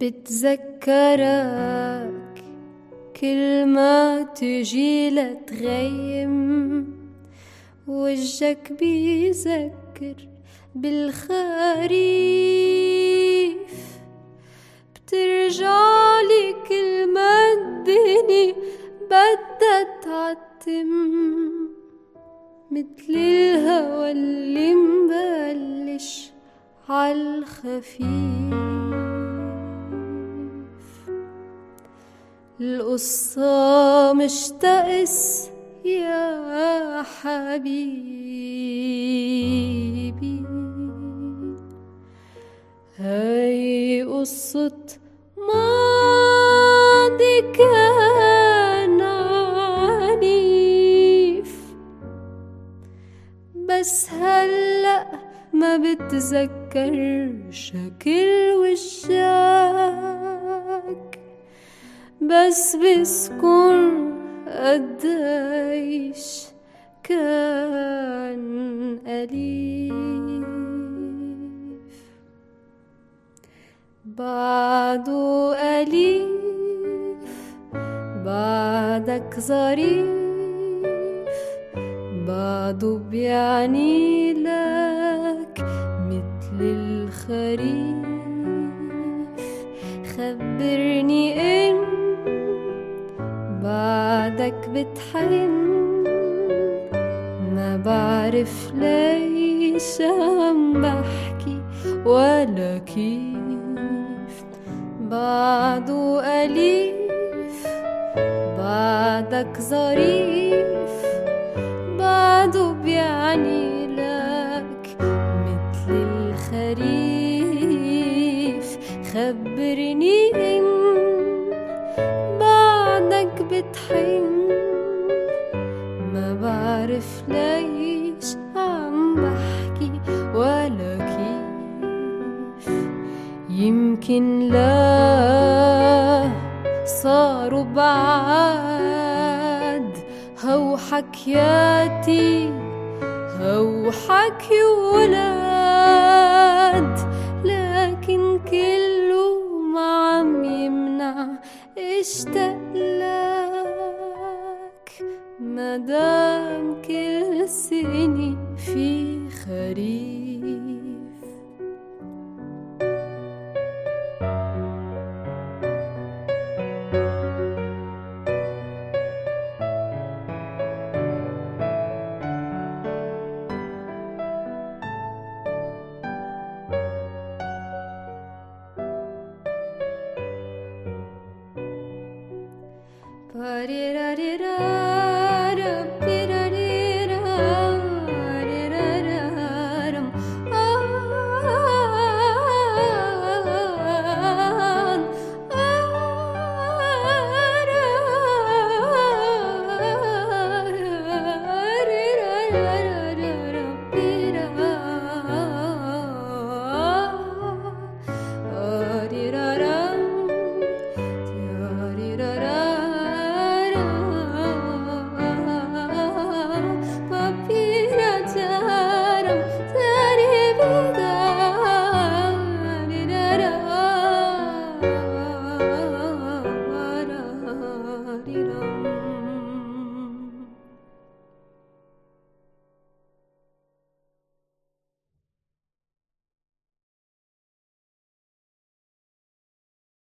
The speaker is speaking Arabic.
بتذكرك كل ما تجي لتغيم، وجهك بيذكر بالخريف. بترجعلي كل ما الدنيا بدها تعتم، متل الهوى اللي مبلش عالخفيف. القصة مش تقس يا حبيبي، هاي قصة ماضي كان عنيف. بس هلأ ما بتذكر شكل وشك، بس بذكر قديش كان أليف. بعده أليف، بعدك ظريف، بعده بيعني لك متل الخريف. خبرني إن بعدك بتحن، ما بعرف ليش عم بحكي ولا كيف. بعده أليف، بعدك ظريف، بعده بيعني لك متل الخريف. خبرني إن بعدك بتحن، ما بعرف ليش عم بحكي ولا كيف. يمكن لا صاروا بعاد هو حكياتي، هو حكي ولاد، لكن كله ما عم يمنع اشتاق لك. مادام كل سنة في خريف. But